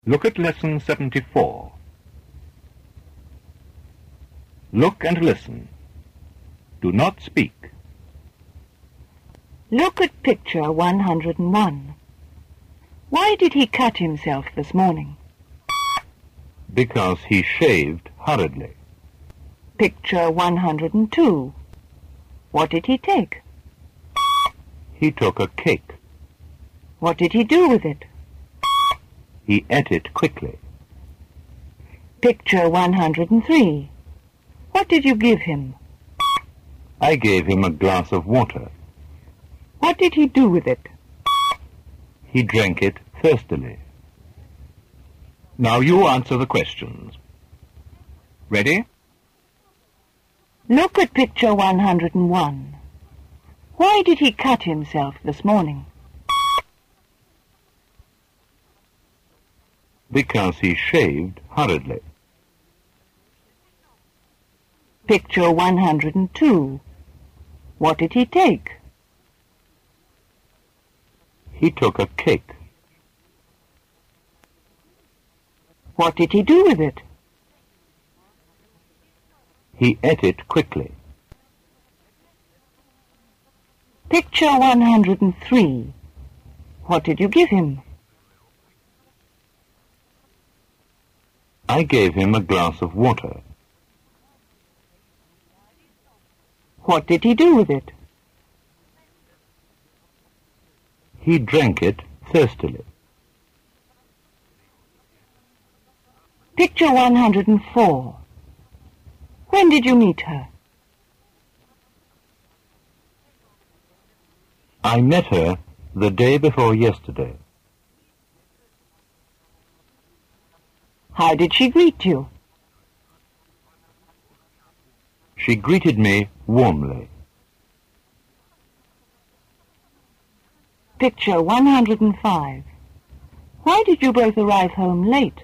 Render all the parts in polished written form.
Look at Lesson 74. Look and listen. Do not speak. Look at picture 101. Why did he cut himself this morning? Because he shaved hurriedly. Picture 102. What did he take? He took a cake. What did he do with it? He ate it quickly. Picture 103. What did you give him? I gave him a glass of water. What did he do with it? He drank it thirstily. Now you answer the questions. Ready? Look at picture 101. Why did he cut himself this morning? Because he shaved hurriedly. Picture 102. What did he take? He took a cake. What did he do with it? He ate it quickly. Picture 103. What did you give him? I gave him a glass of water. What did he do with it? He drank it thirstily. Picture 104. When did you meet her? I met her the day before yesterday. How did she greet you? She greeted me warmly. Picture 105. Why did you both arrive home late?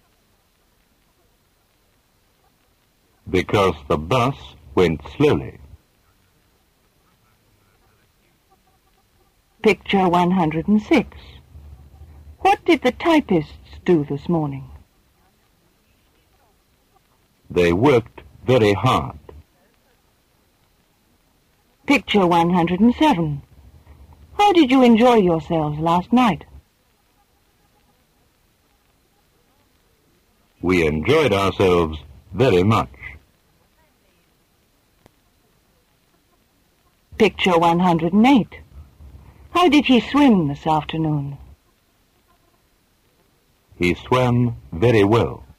Because the bus went slowly. Picture 106. What did the typists do this morning? They worked very hard. Picture 107. How did you enjoy yourselves last night? We enjoyed ourselves very much. Picture 108. How did he swim this afternoon? He swam very well.